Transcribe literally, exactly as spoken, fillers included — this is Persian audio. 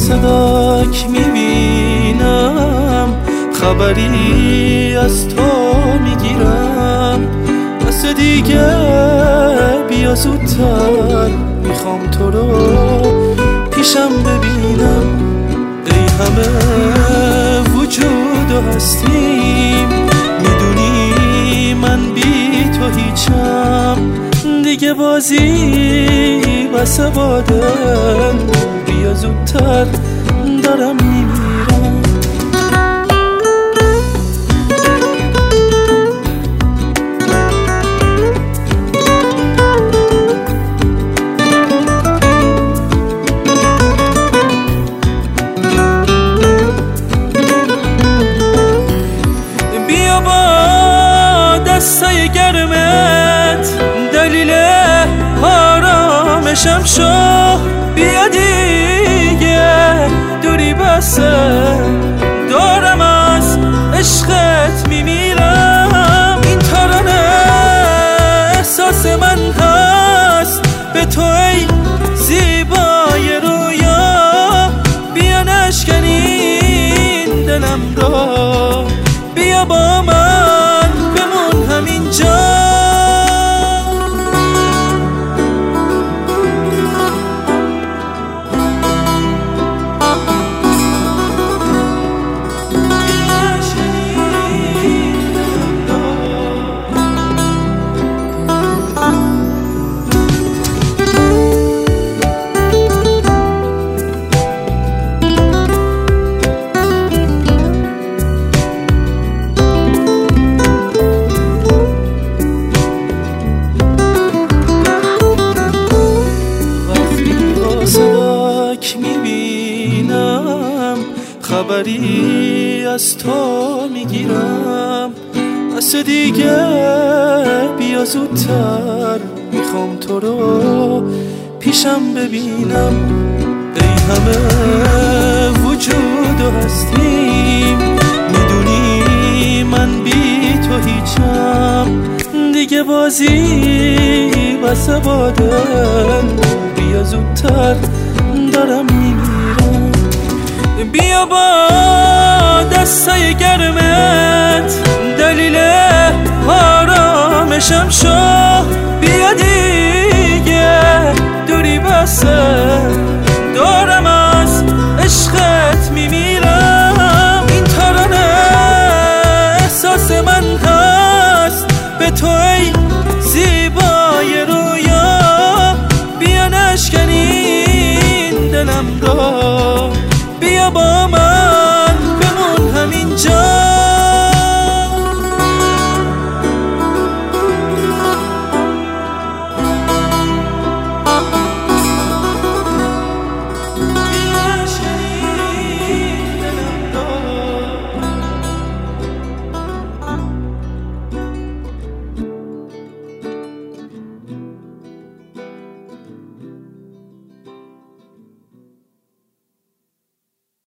صداک میبینم، خبری از تو میگیرم. دست دیگه بیا زودتر، میخوام تو رو پیشم ببینم. ای همه وجود و هستیم، میدونی من بی تو هیچم. دیگه بازی بس بادن، بیا زودتر دارم میمیرم. بیا با دستای گرمت دلیل آرامشم شو. بیا دیگه دوری بسه، دارم از عشقت میمیرم. این ترانه احساس من هست به تو ای زیبای رویا. بیا نشکنین دلم را، بیا با من بمون همینجا. میبینم، خبری از تو میگیرم. دست دیگه بیا زودتر، میخوام تو رو پیشم ببینم. ای همه وجود و هستیم، میدونی من بی تو هیچم. دیگه بازی بس بادن، بیا زودتر دارم میمیرم. بیا با دستای گرمت دلیل آرامشم شو.